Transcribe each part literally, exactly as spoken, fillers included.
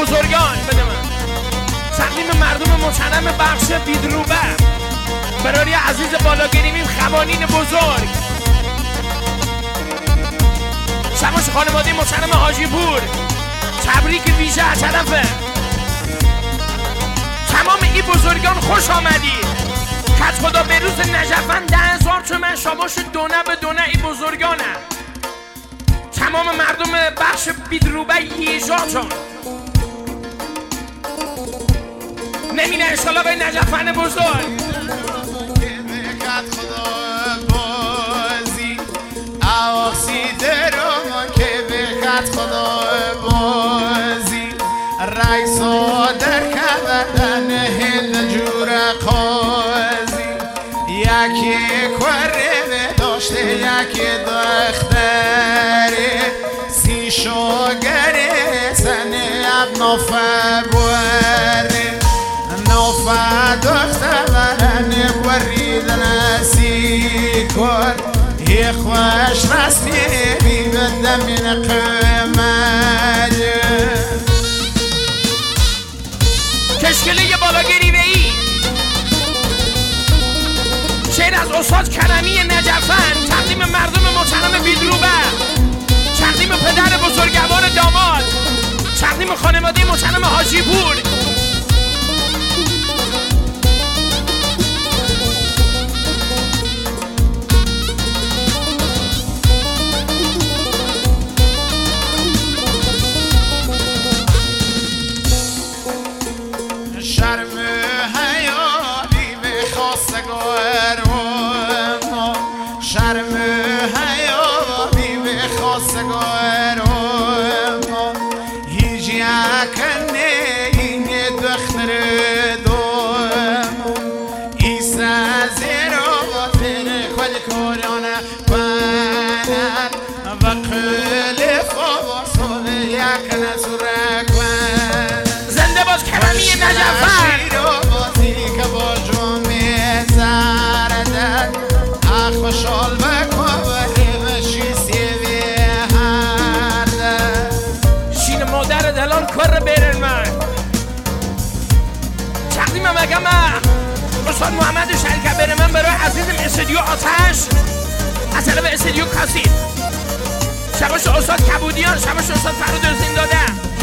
بزرگان بده من. تقدیم مردم محترم بخش بیدروبه، برای عزیز بالاگریمیم خوانین بزرگ، شماش خانواده محترم حاجی پور، تبریک ویژه از طرفه تمام ای بزرگان. خوش آمدید. کت خدا به روز نجفن ده هزار تومن شاباش دونه به دونه ای بزرگانه. تمام مردم بخش بیدروبه ییجاتون نمینه انشالله به نجفن بزرگ. کت خدا بازی آوخسی درمان که به کت خدا بازی رئیسا در کبردن هل جور قاضی یکی کره داشته یکی دختره سی شاگره سنه اب نافه بوره نافه دختره بوریدن سی کار یه خوش رسمی بیبنده من قمره تشکیله بالاگریمه ای شعر از استاد کرمی نجفن، تقدیم مردم محترم بیدروبه، تقدیم پدر بزرگوار داماد، تقدیم خانواده محترم حاجی پور. شرم حیابی به خواستگار هیچ یکنه این دختر دوم ایسا زیرا تر خود کورانه بانن و قل فواسول یکنه سرک بانن. زنده باش کرمی نجفن. خوشحال بکوبری بشی سیوی هرده شین مادر دلان کر بیرن من. تقدیم مگه من استاد محمد شلکبر من برای عزیزم استودیو آتش از طرف استودیو کاسید، شباش استاد کبودیان، شباش استاد فرود زنداده.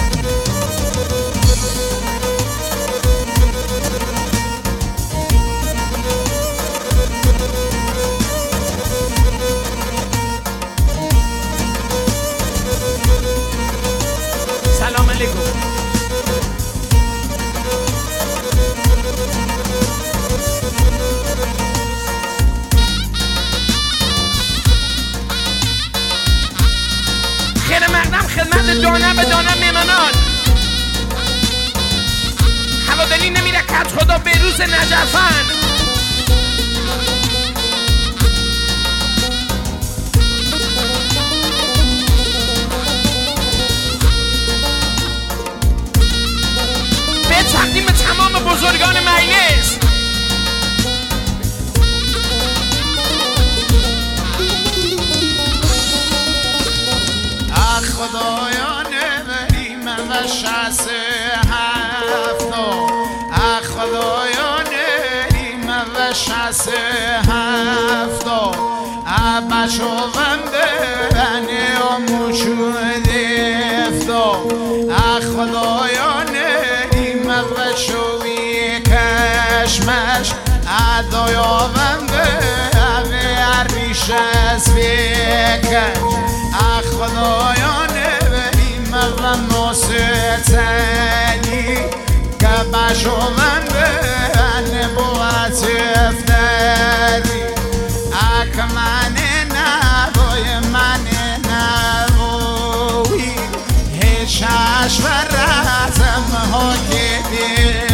سلام علیکم. خیر مقدم خدمت دانه به دانه میمانان. هوادلی نمیره کت خدا به روز نجفن. تقدیم تمام بزرگان مجلس، اخ خدایا نبری من و شخص هفتا اخ خدایا نبری من و شخص هفتا بچه هم ببنه آموشون دفتا اخ خدایا نبری من و شوی کشمش ادایا هم به ریش از بکش اخ خدایا نبری من و ناستنی که بچه هم ببنه بود افتری اک من نبای من نبوی هیچ عشق رزم ها که بیوی.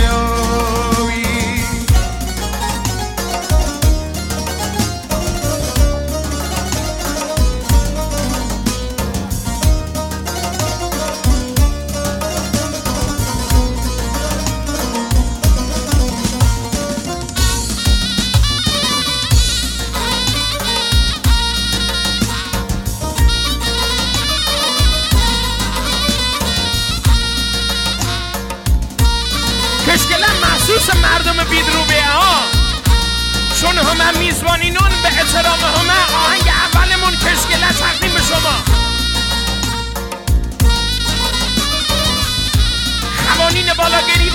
کشکله محسوس مردم بیدروبه ها، چون همه میزبانینون به احترام همه آهنگ اولمون کشکله تقدیم به شما. قوانین بالاگیری